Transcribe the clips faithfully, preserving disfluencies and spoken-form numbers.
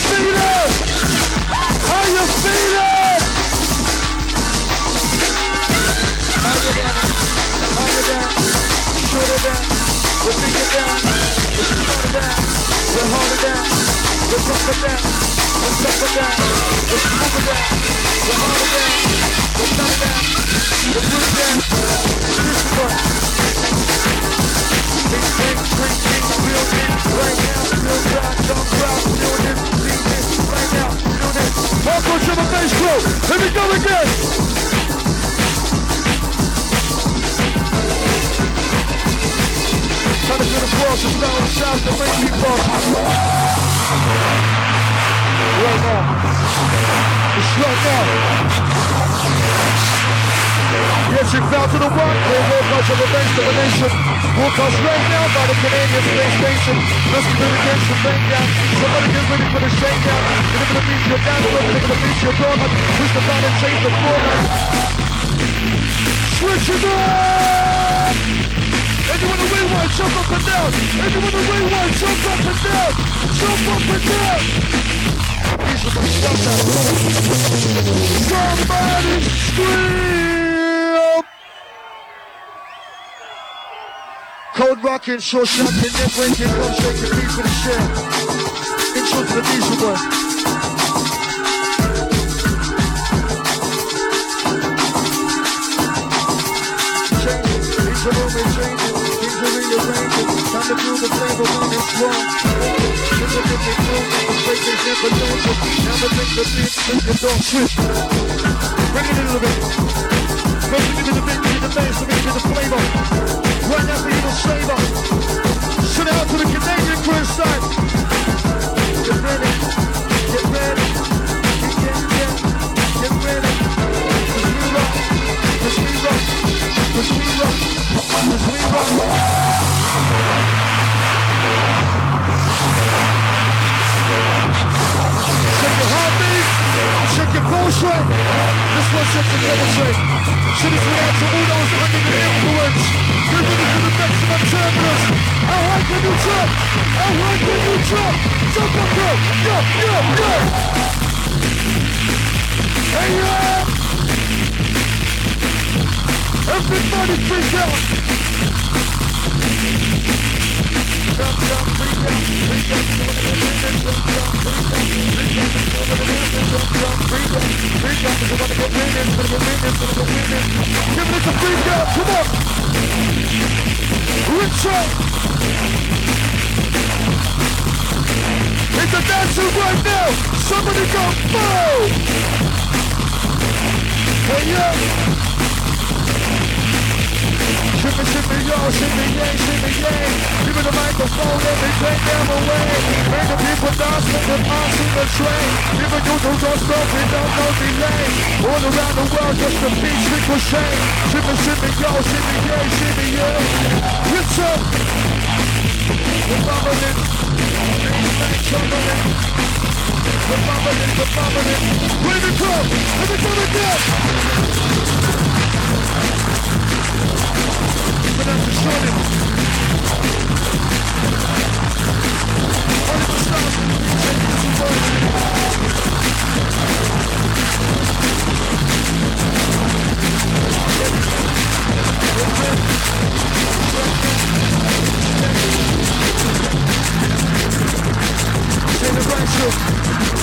feeling? How you feeling? Hold it down, hold it down, shoot it down, we'll bring it down, we'll shut it down, we'll hold it down, we'll drop it down, we'll drop it down, we'll move it down, we'll hold it down, we'll shut it down, we'll put it down, this is what. Big, big, big, big, real this, right now, real proud, don't proud, feel this, see this, right now, feel this. Welcome to the bass crew, here we go again. Trying to do the cross, it's down the south, the main people. Right now. It's right now. Yes, you fell to the one. They walk out to the base domination. Walk us right now by the Canadian space station. Let's communication bang down. Somebody get ready for the shakedown. They're gonna beat your dance, they're gonna beat your doormat. Push the button and change the format. Switch it up! If you wanna win one, jump up and down. If you wanna win one, jump up and down. Jump up and down. Somebody scream. Cold rockin', short shockin', neck breaking, come shake the beat for the share. Intro to the Diesel Boy. Changing, each of them is changing. Things are rearranging. Time to feel the flavor when it's wrong. Look at me moving, the fake is never losing. Never think the beat, think it don't switch. Bring it a little bit. First give me the beat, give me the bass, let me give me the flavor. Right now for you to savor. Send it out to the Canadian crew inside. Get ready, get ready. Get, get, get ready. Cause we rock, cause we rock, cause we rock, cause we rock. Check your heartbeat, check your pulse rate. This one sets the demonstrate. Should have react to all those under the influence. You're ready for the maximum turbulence. How high can you jump? How high can you jump? Jump up, go! Yo, yo, yo! Hey, yo! Everybody freak out! Jump, jump, freak out, freak out, jump, jump, freak out, freak out, freak out, freak out, because I'm gonna get winning, gonna get winning, gonna get winning. Give me the freak out, come on! Reach out! It's a dancing right now! Somebody go, boom! Hey, yo! Shimmy, shimmy, yo, shimmy, yay, shimmy, yay. Give me the microphone, let me take them away. Make the people dance with the arms in the train. Give me you to don't stop, we don't no delay. All around the world, just the beats ricochet. Shimmy, shimmy, yo, shimmy, yay, shimmy, yay. What's up? We're bubbling. We're bubbling. We're bubbling, we're bubbling. Where we go? Let me come again. But that's a shorty. Only for stars, take it to work. Take the right shoe.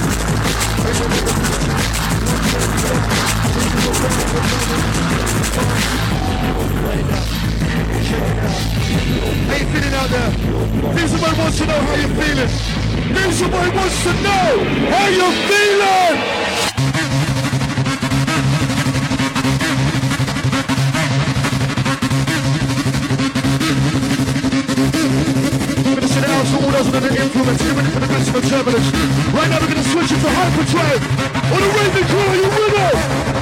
How you feeling out there? Think somebody wants to know how you're feeling. Think somebody wants to know how you're feeling. We're gonna send it out to all those under the influence. Get ready for the maximum turbulence. Right now we're gonna switch it to hyperdrive. On the raving crew, are you with us?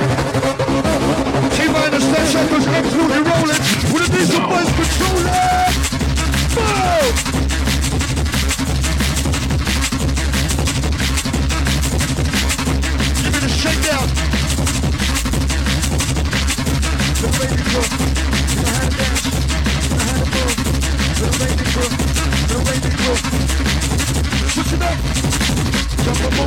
T-minus ten seconds, absolutely rolling. With a diesel buzz controller. Boom! Give me the shakedown. The baby crew. You know how to dance. You know how to move. The baby crew. The baby crew. Switch it up. Jump up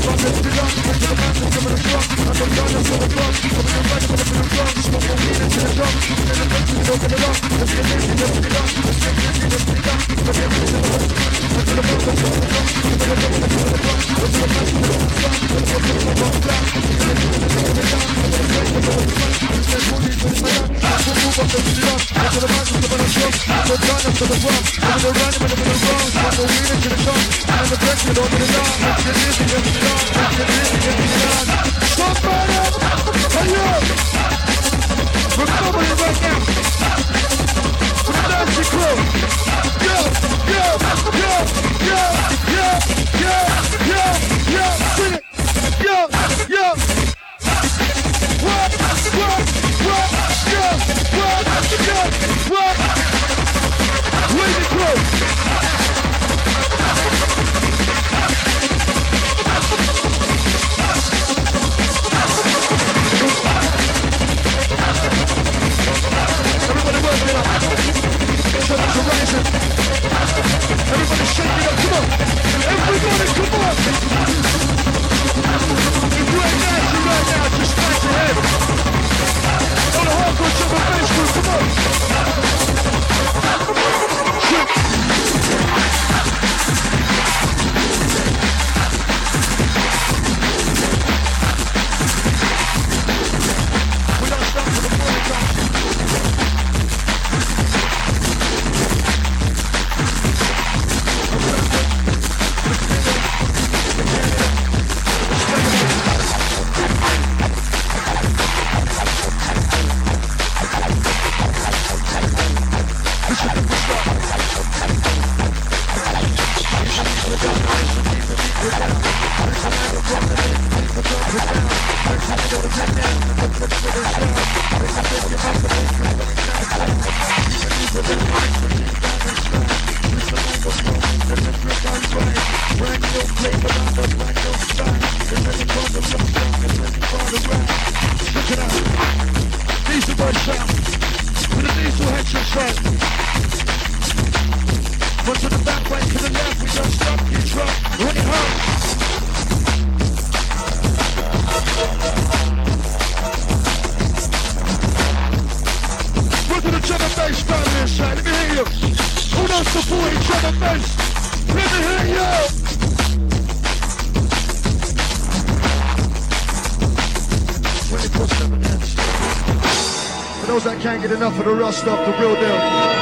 Enough of the raw stuff, the real deal.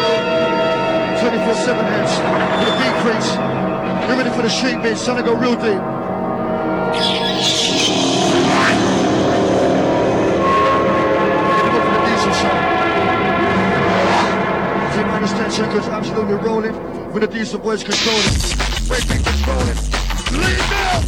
twenty-four seven heads for the decrease. You're ready for the street beats, trying to go real deep. For the diesel side. T minus ten seconds, absolutely rolling. With the diesel boys controlling. Break beat controlling. Lead now!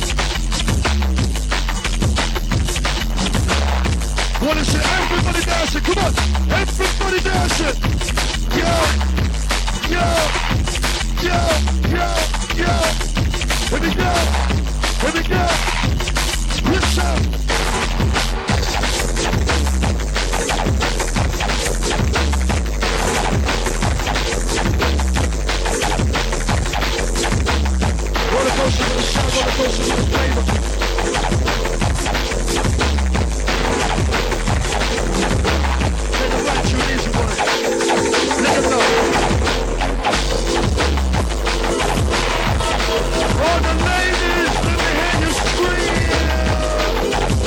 Wanna see everybody dancing, come on! Everybody dancing! Yo! Yo! Yo! Yo! Yo! Here we go! Here we go! Listen! Roller coaster with the sound, roller coaster with the flavor. All the ladies, let me hear you scream!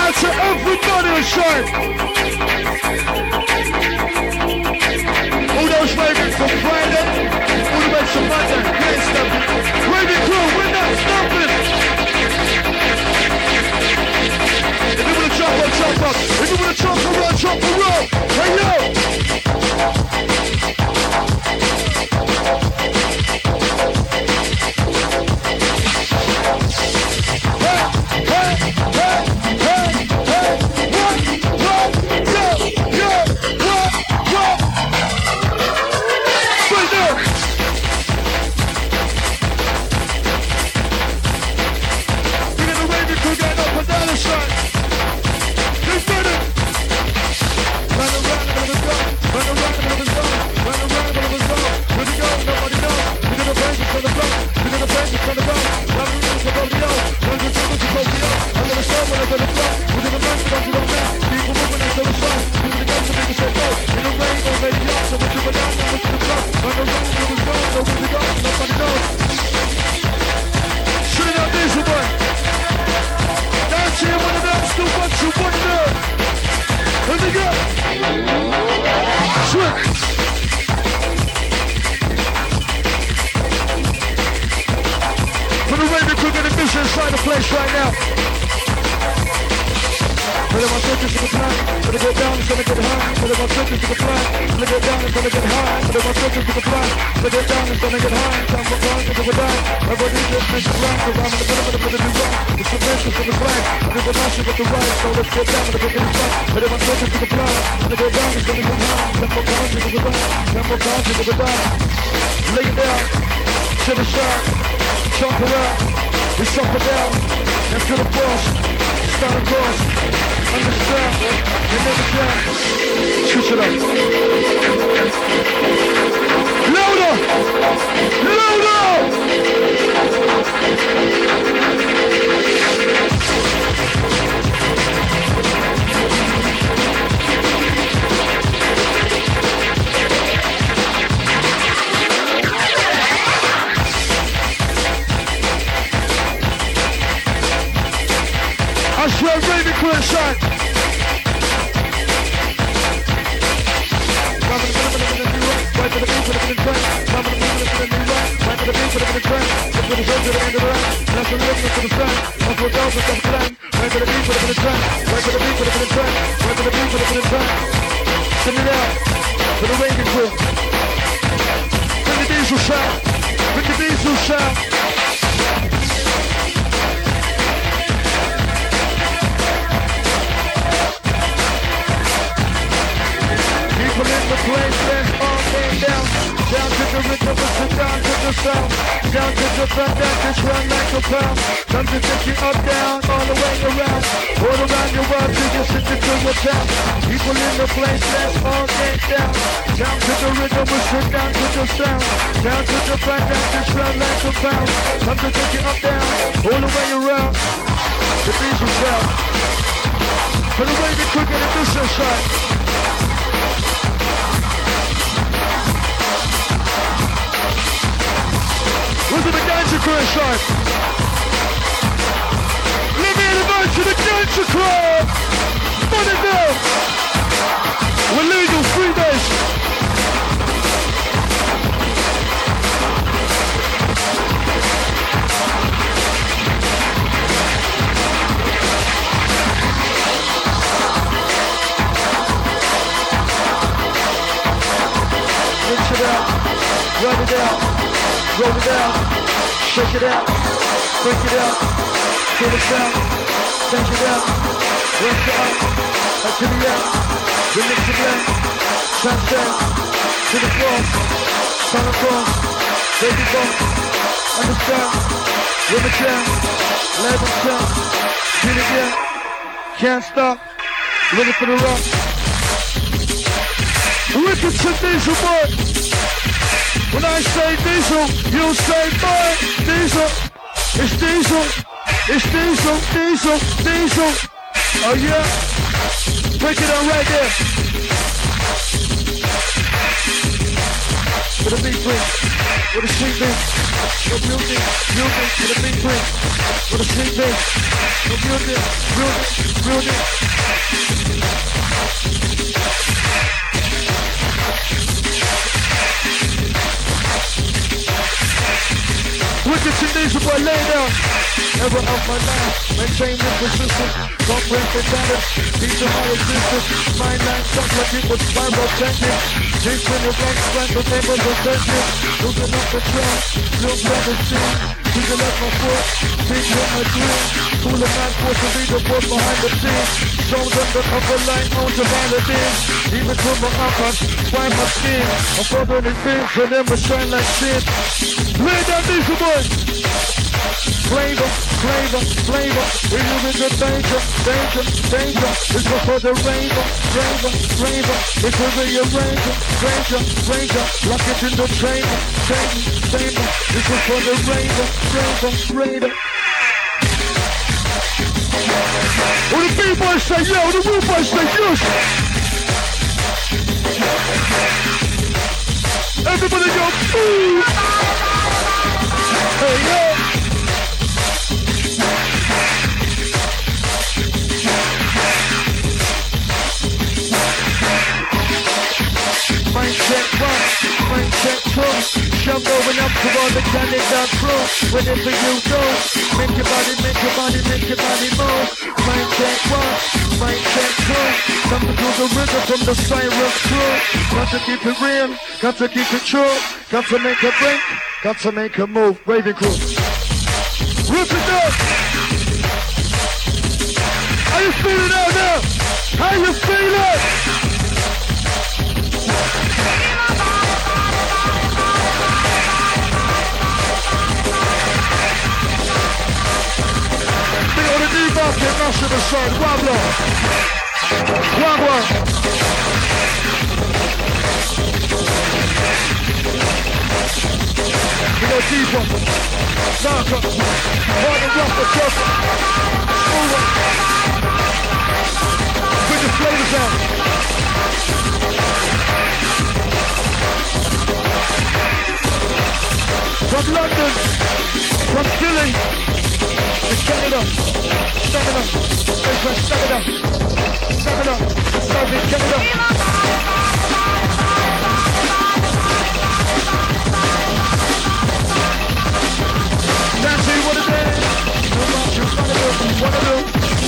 out to everybody on side. All those raving from Friday, all the way to Monday, we ain't stopping. Raving crew, we're not stopping. If you wanna jump up, jump up. If you wanna jump around, jump around. Hey yo! Hey, hey, hey, hey, hey, what, what, yo, yo, what, what? Right there. We're gonna wave it, we're getting up and down the side. Let's do it. Run around and let us go. Run around and let us go. Run around and let us go. Where we go, nobody knows. We're gonna bang it from the block. We're gonna bang it from the block. Run around to Tokyo. Run to Tokyo. I'm gonna show when I go to the block. We're gonna bang it onto the map. People moving until the sun. We're gonna go to make us say go. In the rain, don't let it up. So what you go down, what you go. Run around and let us go. So where we go, nobody knows. Shoot it out, Diesel boy. Dance here, one of them. Still what you want to do. Let me go. Swing. For the Raven Crew, get a mission inside the place right now. But if I take this to the plan, but I get down, it's gonna get high. But if I take this to the plan, but I get down, it's gonna get high. But if I take this to the plan, but I get down, it's gonna get high. Time for fun, it's gonna die. Everybody just makes it right, cause I'm in the middle of the middle of the right. It's the best, it's the flag. And if the nation got the right, so let's get down, let's get in the front. But if I take this to the plan, but I get down, it's gonna get high. Time for fun, it's gonna die. Time for fun, it's gonna die. Lay it down, to the side, jump it out. We jump it down, and to the boss, start across. Understand, you never can. Switch it up. Louder! Louder! I swear, Raven Crew inside. Right to the beat, put it in the train. Right to the beat, put it in the right. Right to the beat, put it in the train. Let's put the show to the end of the line. That's the rhythm to the sun. That's what goes with the plan. Right to the beat, put it in the train. Right to the beat, put it in the train. Right to the beat, put it in the train. Send it out to the Raven Crew. Bring the diesel sound. Bring the diesel sound. People in the place, let's all game down. Down to the rhythm, listen down to the sound. Down to the front, down, just run like a pound. Time to take you up, down, all the way around. All around your world, till you sit into your town. People in the place, let's all game down. Down to the rhythm, listen down to the sound. Down to the front, down, just run like a pound. Time to take you up, down, all the way around. The beats will sound. For the way we could get a distance shot. Where's the Ganja Crew inside? Let me invite you to the Ganja Crew! Put it down! We're legal three days! Rinse it out, run it out. Roll it out, shake it out, break it out, feel it out, change it out, work it out, back to the out, remix it out, transcend, to the floor, turn across, baby bump, understand, rhythm it down, let it down, feel it down, can't stop, ready for the rock. Richardson Diesel boy. When I say diesel, you say boy, diesel. It's diesel, it's diesel, diesel, diesel. Oh yeah, break it on right there. With a big swing, with a sweet beat, with music, music, with a big swing, with a the street bass. The music, music, music. Wicked Chinese boy, lay down. Never off my line, maintain the persistence. Don't break the balance, teach them my existence. My line sounds like it was spiral technique. Jinx in the blank, blank, the name of the sentence. Losing up the trunk, look down the scene. Tweaking up my foot, beating up my dream. Cool of man, force to be the boss behind the scenes. Show them the upper line, on to violin. Even to my upper, find my skin. I'm following the things, for them to shine like shit. Lay down these boys. Flavor, flavor, flavor. We're moving the danger, danger, danger. This was for the rainbow, rainbow, rainbow. This will be a ranger, ranger, ranger. Lock it in the chamber, chamber, chamber. This was for the rainbow, rainbow, rainbow. When the big boys say yo, the real boys say yes. Everybody go, ooh. Hey, yo. Mind check one, mind check two. Jump over up to all the Canada crew. Whenever you go, make your body, make your body, make your body move. Mind check one, mind check two. Come to the rhythm from the Cyrus crew. Got to keep it real, got to keep it true. Got to make a break, got to make a move. Raven crew. Rip it up. How you feeling out there? How you feeling? On the new market, national side, one more. One more. We go deeper. Darker. Hard and rough, the tougher. Smoother. Bring the flavors out. From London. From Philly. Stand it up, stand it up, stand it up, stand it up, stand it, get it up. Nancy, what is it? No march, what to do, what to do.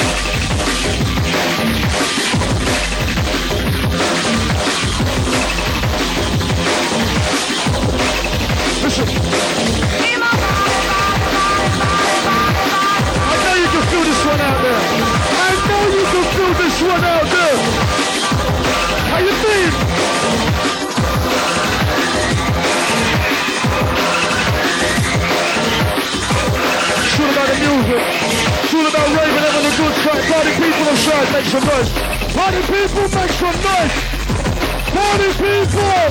Listen. Feel this one out there. I know you can feel this one out there. How you feel? It's all about the music. It's all about raving having a good time. Party people outside, make some noise. Party people, make some noise. Party people.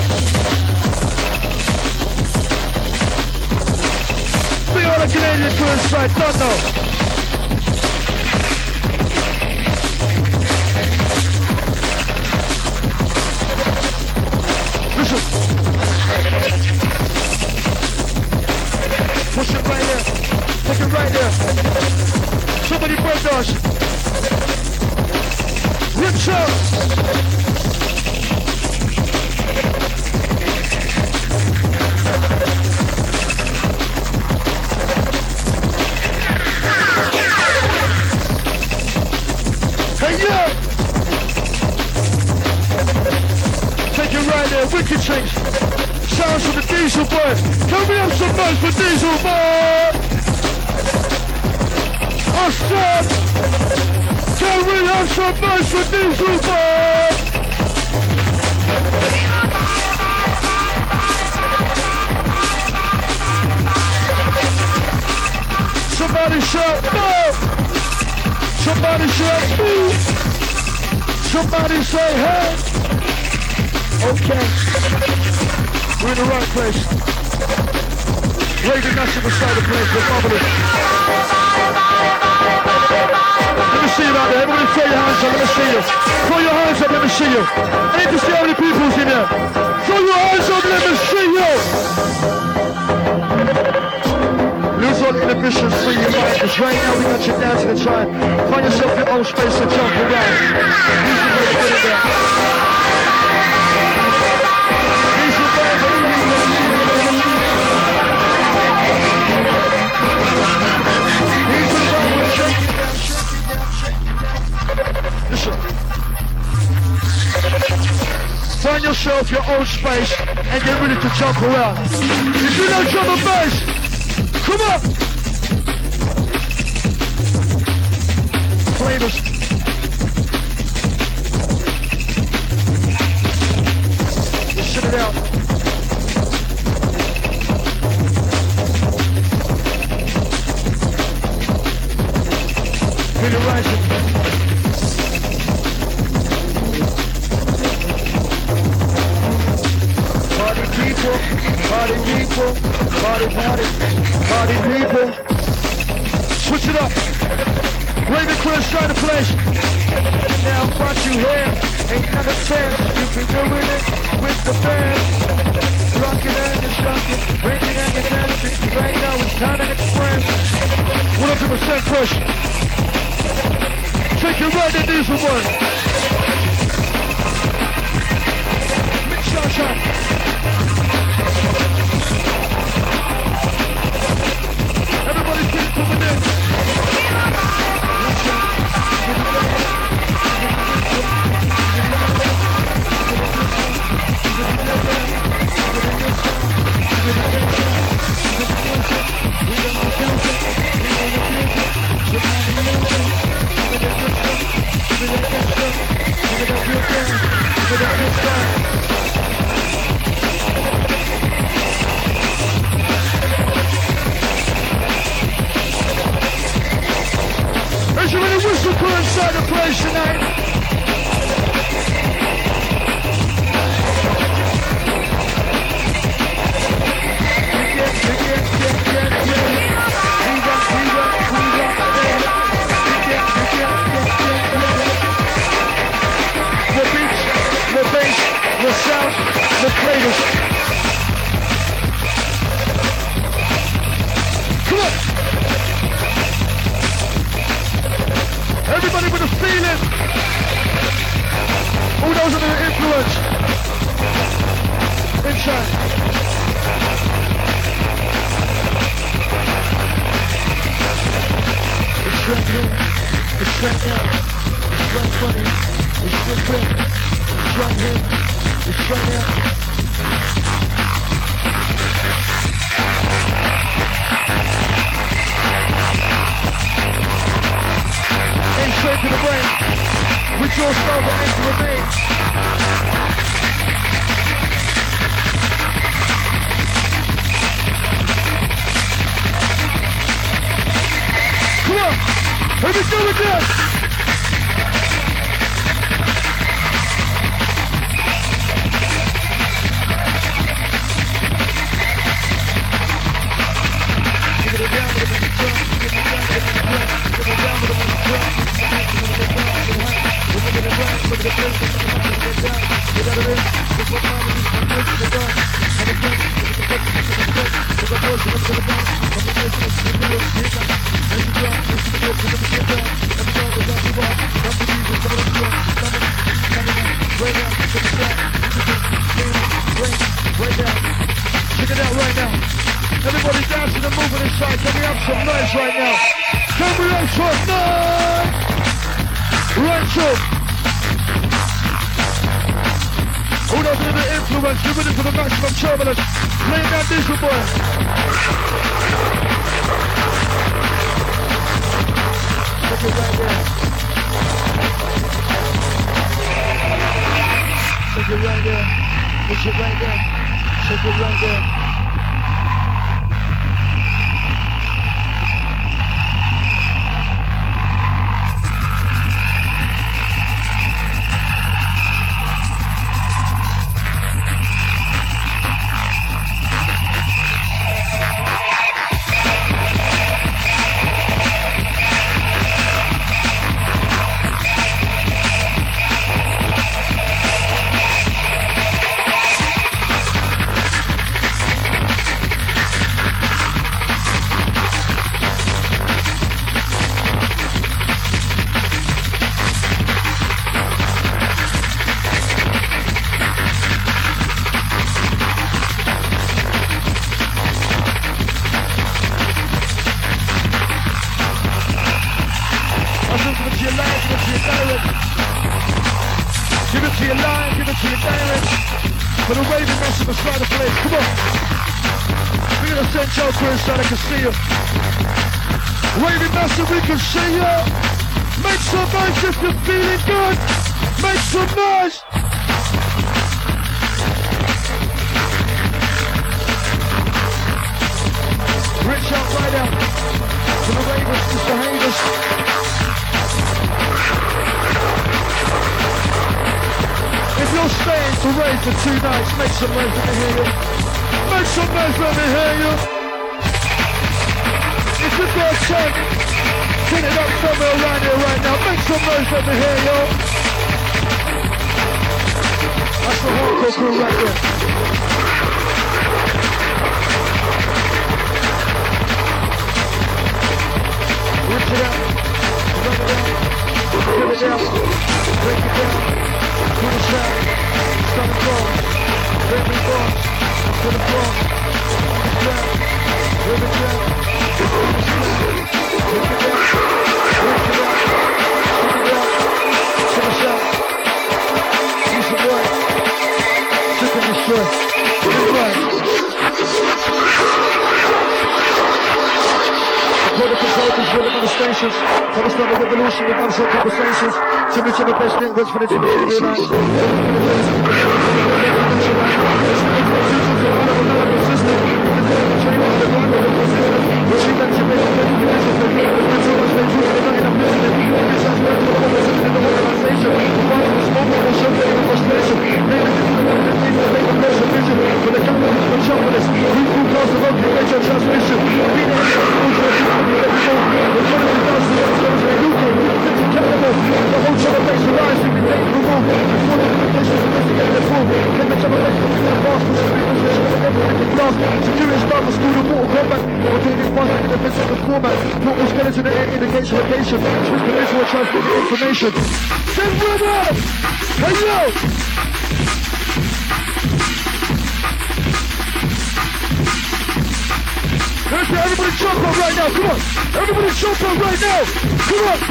Be all the Canadian crew inside, don't know. Push it right there. Take it right there. Somebody break us. Rip shot. Hey, yeah. Take it right there. Wicked Chase. Sounds from the Diesel boy. Can we have some noise for Diesel boy? Austin! Can we have some noise for Diesel boy? Somebody shout no! Somebody shout boo! Somebody say hey! Okay. We're in the right place. Raven National side of the place. We're bubbling. Let me see you out there. Everybody throw your hands up. Let me see you. Throw your hands up. Let me see you. I need to see how many people's in there. Throw your hands up. Let me see you. Lose all all inhibitions free your mind. Cause right now we got you down to the time. Find yourself your own space and jump around. Here's your way to get it down. Here's your way to get it down. Listen. Find yourself your own space and get ready to jump around. If you know drum and bass, come on! Flavors. Sit it out. Feel it rising. Party people, party people, party, party, party people. Switch it up. Raven Chris trying to place. Now what you hear ain't none of sense. You can do it with the band. Rockin' and you're shocking, breaking and you're dancing. Right now it's time to express. one hundred percent push. Take it right in these one. Mix sunshine. Everybody keep coming in. Is there any whistle crew inside the place tonight? The beats, the bass, the sound, the flavors. Come on! Everybody with a feeling. Who knows under the influence? Inside. It's right here. It's right now. It's right funny. It's different. It's right here. It's right now. Straight to the brain, with your soul that ends remain. Come on, let me do it again. Give it down, give it down, give it down, give it down, give it down, give it down. Check it out right now. Everybody dancing and moving inside. Can we have some noise right now? Can we have some noise? Right, so. Who knows the influence? You're ready for the maximum turbulence. Lay down diesel boy. Take it right there. Take it right there. Take it right there. Take it right there. said give it to your lion, give it to your direct. Give it to your lion, give it to your direct. For the raving massive inside the place, come on. We're gonna send Joe Chris so they can see you. Raving massive, we can see you. Make some noise if you're feeling good. Make some noise. Rich out right out. To the ravers, Mister Haters. If you're staying to rave for two nights, make some noise, let me hear you. Make some noise, let me hear you. If you've got a check, put it up somewhere around here right now. Make some noise, let me hear you. That's the hardcore crew right there. Rip it out, run it down, give it down, break it down, put it down, stop the floor, break it down, put the floor, put it down, rip it down, put it down, break it down, break it down, put it down, finish out, piece of work, sick and destroy, good work. For the consultants, for the manifestations, for the start of the revolution with non-stop conversations, to reach the best language for the T V realize. Information. Send one up! Hey yo! Let's everybody jump up right now, come on! Everybody jump up right now! Come on!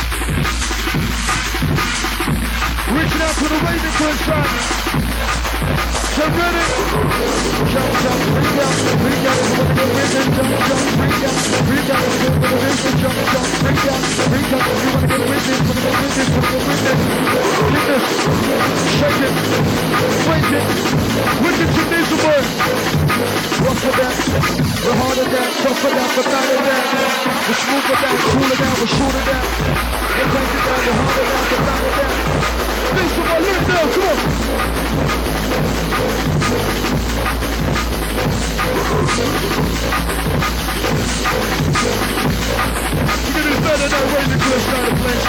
Reaching out to the raving to inside. Get ready! Jump, jump, bring out, bring out, we're gonna win it, jump, jump, bring out, bring out, we're gonna win it, jump, jump, bring out, bring out, we wanna get with it, we're gonna win it, we're gonna win it. Hit this, shake it, break it, whip it to miserable. Rock for that, we're harder than, tough for that, we're better than. We're smoother than, cooler than, we're shorter than. We're crazy than, we're harder than, we're better than. Miserable, live now, come on! You can do better than raising to a side of place.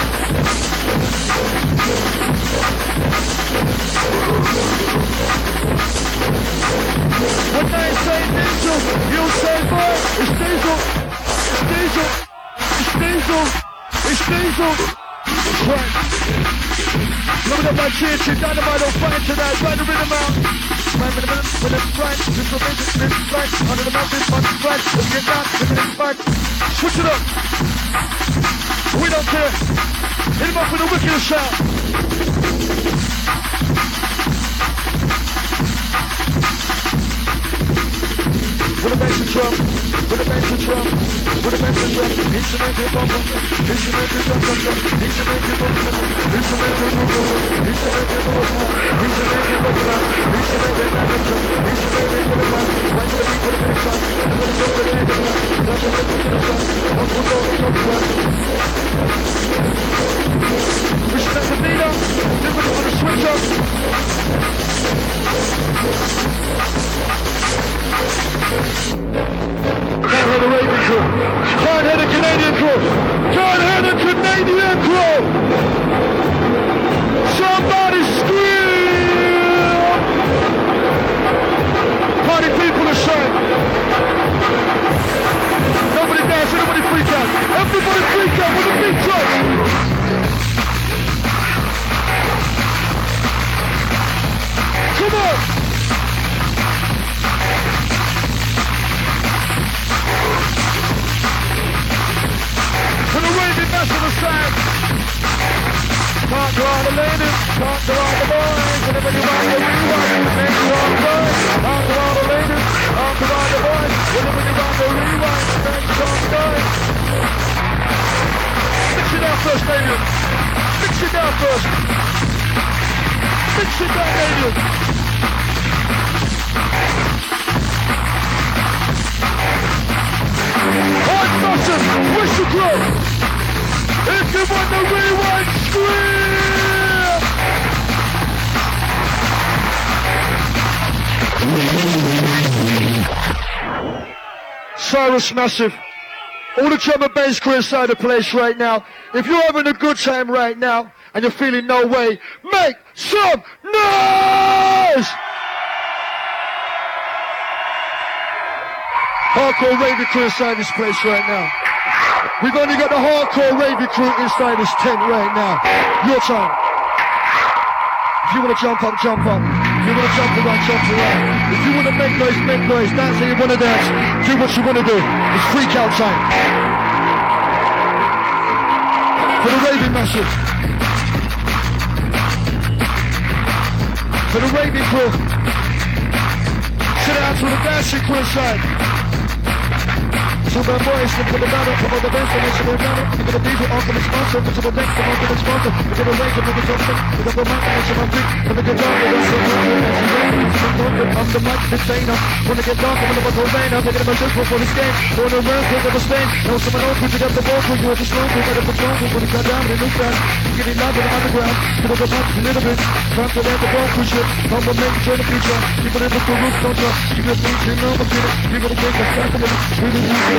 When they say diesel, you say boy, it's diesel, it's diesel, it's diesel, it's diesel. It's right. Look at my chin, shit, dynamite on fire tonight, right the rhythm out. Right with the man, with the right, this will make it, this is right, under the mountain, on the right, let's get down, with the next back. Switch it up. We don't care. Hit him up with a wicked shout. With a bass and drum, with a bass and drum, with a bass and drum, instrument and bumper, instrument and drum, drum, drum, instrument and bumper, instrument and bumper, instrument and bumper, instrument and bumper, instrument and bumper, instrument and bumper, right to the beat, put it in the sun, and let it go to the end of the night, that's what they put in the sun, up will go, up will go. Pushing up the beat up, then we're going to switch up. Can't hear the Raven crew. Can't hear the Canadian crew. Can't hear the Canadian crew. Somebody scream. Party people are shine. Nobody dance, nobody freak out. Everybody freak Can't go all the ladies, can't go all the boys, and everybody round the rewind, make you all boys. Can't go all the ladies, can't go all the boys, and everybody round the rewind, make you all boys. Mix it down first, Daniel. Mix it down first. Mix it down, Daniel. Hot button, whistle blow. If you want the rewind, scream! Cyrus Massive. All the drum and bass crew inside the place right now. If you're having a good time right now and you're feeling no way, make some noise! Hardcore raving crew inside this place right now. We've only got the hardcore raving crew inside this tent right now. Your time. If you want to jump up, jump up. If you want to jump around, jump around. If you want to make noise, make noise. Dance how you want to dance. Do what you want to do. It's freak out time. For the raving massive. For the raving crew. Sit down to the dancing crew inside. Super boys, look for the battle, come on the best, and it's a battle. Look at the people, all for the sponsor, look to the next, come on to the sponsor. Look at the range, look at the junction, look at the mic, and it's a big. Look at the drum, look at the drum, look at the drum, look at the mic, the trainer. Wanna get dark, I'm gonna go rain, I'm taking my shit for this game. Going around, look at the stain. Know someone else, put it up the ball, put you at the strong, put it up the strong, put it down, in the fast. Get it loud in the underground, put it up a little bit. Time to let the ball push it. Come on, make sure the future. Keep it in the roof, don't you? Keep it in the number, keep it, keep it in the back of it. Really, really,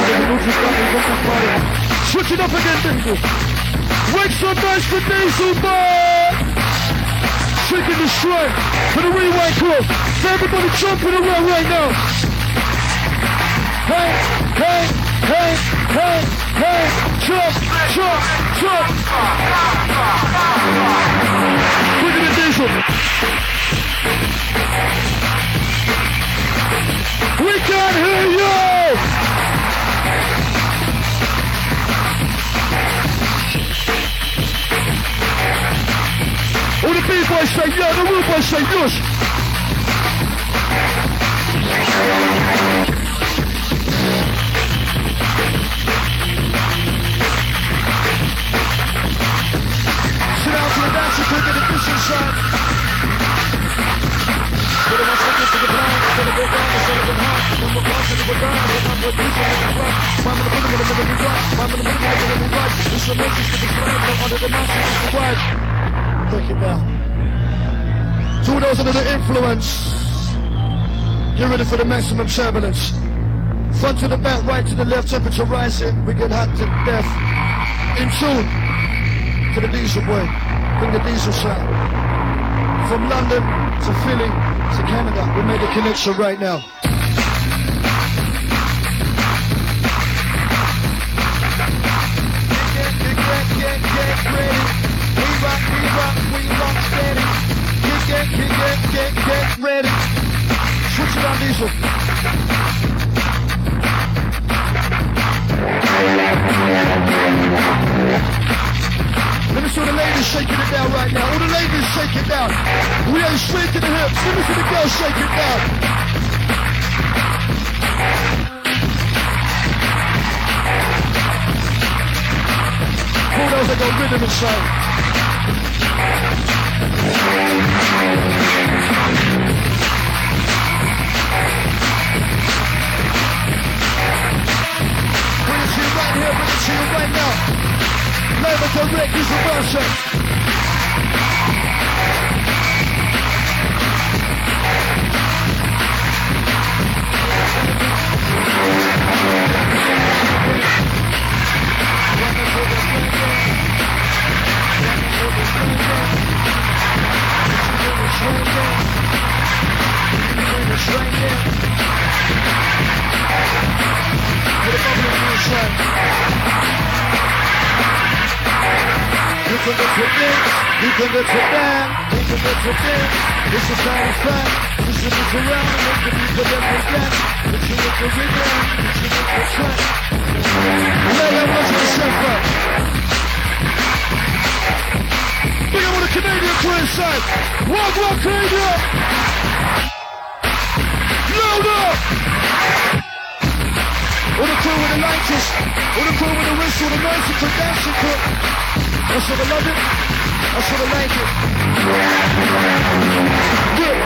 switch it up again, Diesel. Make some noise for Diesel, boy. Shaking the strength for the rewind crew. So everybody jumping around right now. Hey, hey, hey, hey, hey, jump, jump, jump. Look at the Diesel. We can hear you. All the B-boys say yeah, the rude boys say yes. Sit down to the dance and take the distance side. Put it on seconds to the blind, instead of go down, instead of go hard. One more cross and go down, and I'm going to do something like that. Mom in the middle, middle, middle, right. Mom in the middle, middle, middle, right. This is a message to the blind, but under the mountain is the wide. Take it down. To those under the influence, get ready for the maximum turbulence. Front to the back, right to the left, temperature rising. We get hot to death. In tune to the Diesel boy. Bring the Diesel sound. From London to Philly to Canada, we made a connection right now. Get, get, get, get, get ready. We rock, we rock, we rock steady. Get, get, get, get, get ready. Switch it on, Diesel. Let me see the ladies shaking it down right now. All the ladies shake it down. We ain't shaking the hips. Let me see the girls shake it down. Who knows they got rhythm inside? Bring it to you right here, bring it to you right now. Live and direct is the version. You can get to dance, you can get to dance, you can get to dance. This is how it's done. You should look around and make the people that they dance. You should look the rhythm, you should look the track. Yeah, that was the chef up. Walk, walk, crazy. Louder. All the crew with the lighters, all the crew with the whistle, the noise to dancing to. I should have loved it, I should have liked it. Yeah.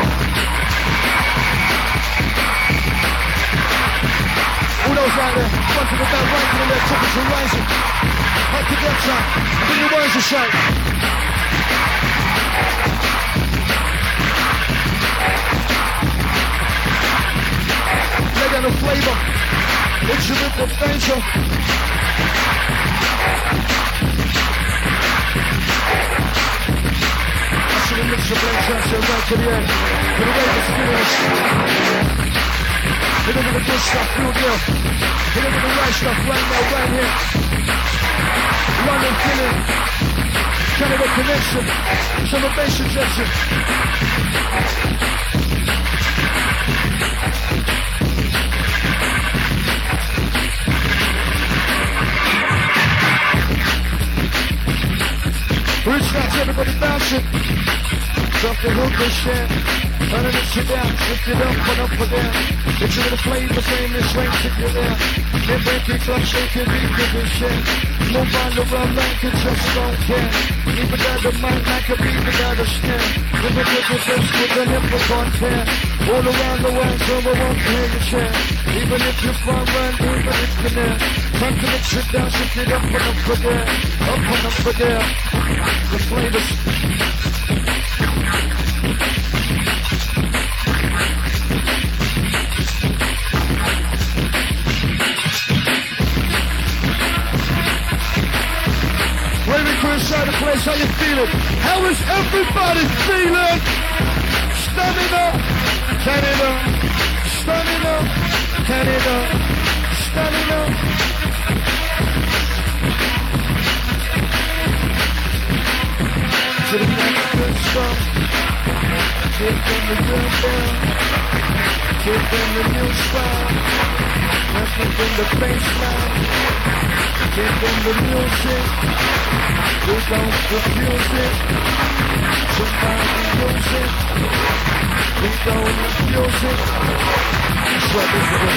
All those right there, one to the back, right to the left, temperature rising. Up to that side, bring your words to sight. Lay down the flavor. It's your rip of danger. I should have mixed the blend transfer right to the end. For the way it's finished. Hit it with the good stuff, real deal. Hit it with the right stuff right now, right here. London feeling. Canada connection. Some bass injection. Rich nuts, everybody bouncing. Drop the hook and shit. Turn it shit down, lift it up, put up for them. It's a little flavor, same as swing, sit you there. Get back, kick up, shake it, beat, give it shit. Move on the run like it just don't care. Even got the mind like a beat without a skin. Give it, give it, just with the nip of one pair. All around the world, so I won't play your chair. Even if you fall run, even if you're there. Time to mix it down, shift it up and up for there. Up and up for there. The flavors. Waving for inside the place, how you feeling? How is everybody feeling? Stamina, Canada, stamina, Canada, stamina. To the good stuff. Give them the real bell. Give them the new style. Give them the baseline. Give them the music. We don't refuse it. Somebody use it. We don't refuse it. That's what this is.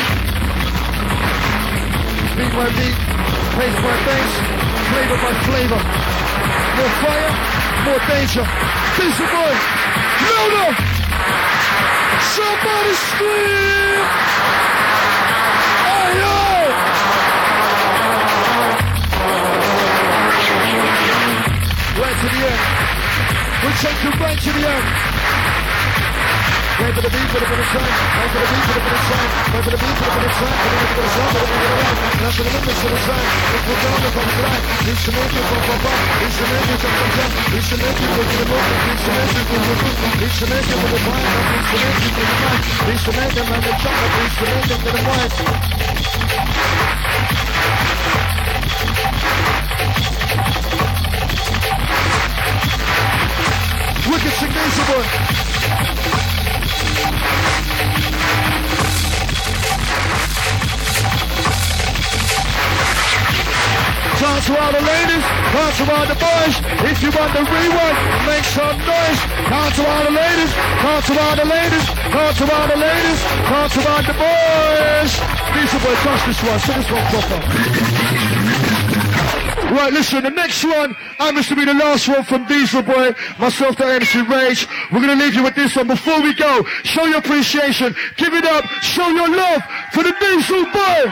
Beat by beat. Pace by pace. Flavor by flavor. More fire. More danger. Diesel boy. Louder. Somebody scream. Hey, yo. Right to the end. We take you right to the end. Wait for the beat, for the finish time. Wait for the beat, for the finish time. Wait for the beat, for the finish time. Wait for the song, for the finish time. Now for the limits of the time. If we're down, if I'm flying. He's the man, if I'm flying. He's the man, if I'm flying. He's the man, if I'm flying. He's the man, if I'm flying. He's the man, if I'm flying. He's the man, if I'm flying. He's the man, if I'm flying. He's the man, if I'm flying. Wicked signature boy. Talk to all the ladies, talk to all the boys. If you want the rewind, make some noise. Talk to all the ladies, talk to all the ladies, talk to all the ladies, talk to all the boys. These are boy, trust this one, so this one proper. Right, listen, the next one happens to be the last one from Diesel Boy, myself, the M C Rage. We're going to leave you with this one. Before we go, show your appreciation, give it up, show your love for the Diesel Boy.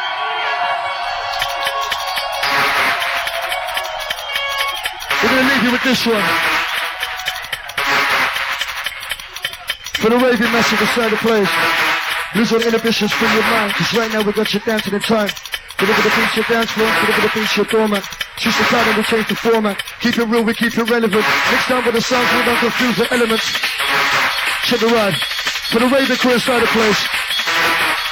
We're going to leave you with this one. For the raving message inside the place. Lose all inhibitions from your mind, because right now we got you dancing in time. Deliver the beats your dance floor, deliver the beats your dormant. Choose the time and we change the format. Keep it real, we keep it relevant. Mix down with the sounds, we don't confuse the elements. Check the ride. For the raving crew inside the place.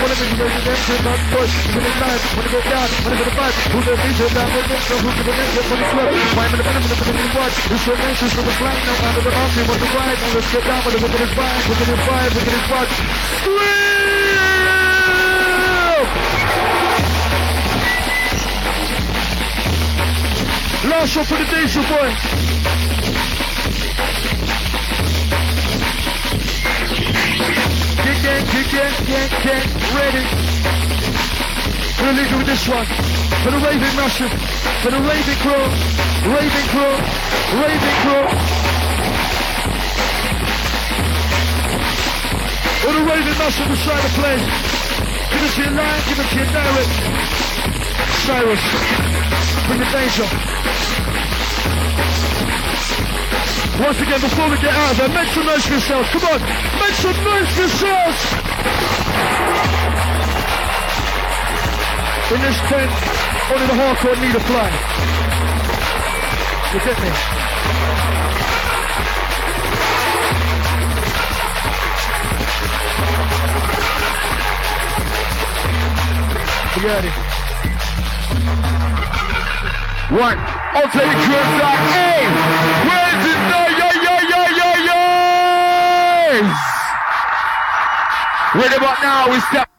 wanna make you raise your hands and not push. When it's live, when it go down, when it go to five. Who's the feature down the next, who's the next, when it's club. Five minutes, minute, minute, minute, watch. This your nation, so the flying now out of the mountain, what's the ride? Now let's get down with it, look at his vibe, look at his vibe, look at his watch. Last shot for the day, so boy. Kick in, kick in, kick in, ready. We're leaving with this one. For the Raving Massive, for the Raving Crew, Raving Crew, Raving Crew. For the Raving Massive beside the plane. Give it to your line, give it to your direct. Cyrus, bring the danger. Once again, before we get out of there, make some noise for yourselves. Come on, make some noise for yourselves. In this tent, only the hardcore need a fly. You get me? You got it. One. I'll tell you truth like, hey, where's it now? Yo, yo, yo, yo, yo! Right about now, we step